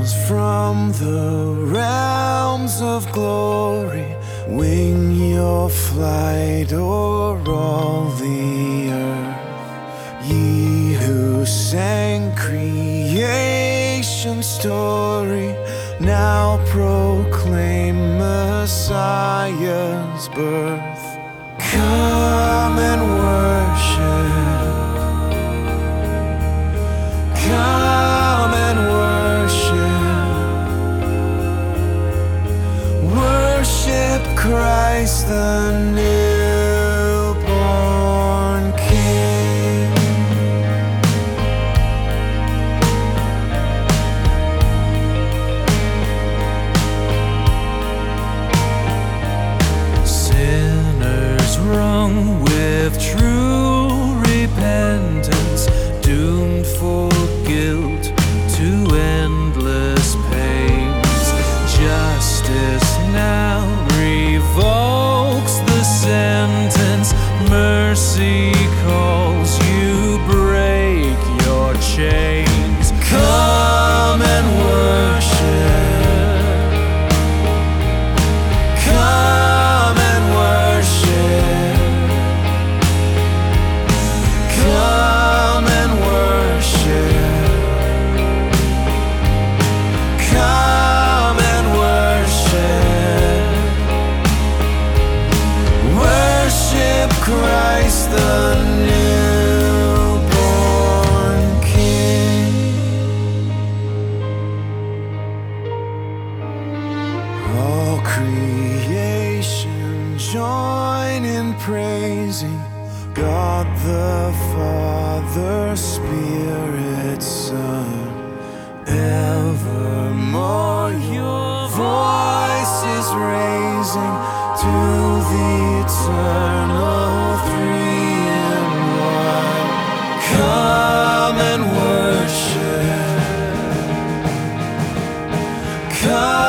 angels from the realms of glory wing your flight o'er all the earth. Ye who sang creation's story now proclaim Messiah's birth. Come and worship. Come and worship. Worship Christ the newborn King. Sinners wrung with true repentance, doomed for guilt to endless pains. Justice now revokes the sentence. Mercy calls you, break your chains. Come and worship. Come and worship. Come and worship. Come and worship. Worship Christ the newborn King. All creation join in praising God the Father, Spirit, Son. Evermore your voice is raising to the eternal three in one. Come and worship. Come